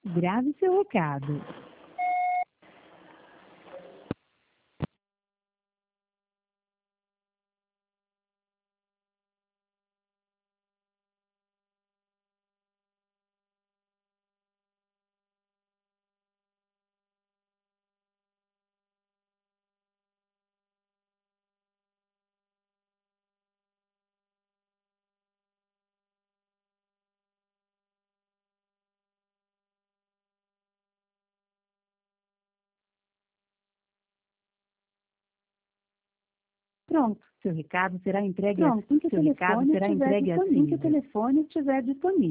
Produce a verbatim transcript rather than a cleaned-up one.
Grave seu recado. Pronto, seu recado será entregue Pronto, assim que o seu recado telefone será estiver entregue assim que o disponível. telefone estiver disponível.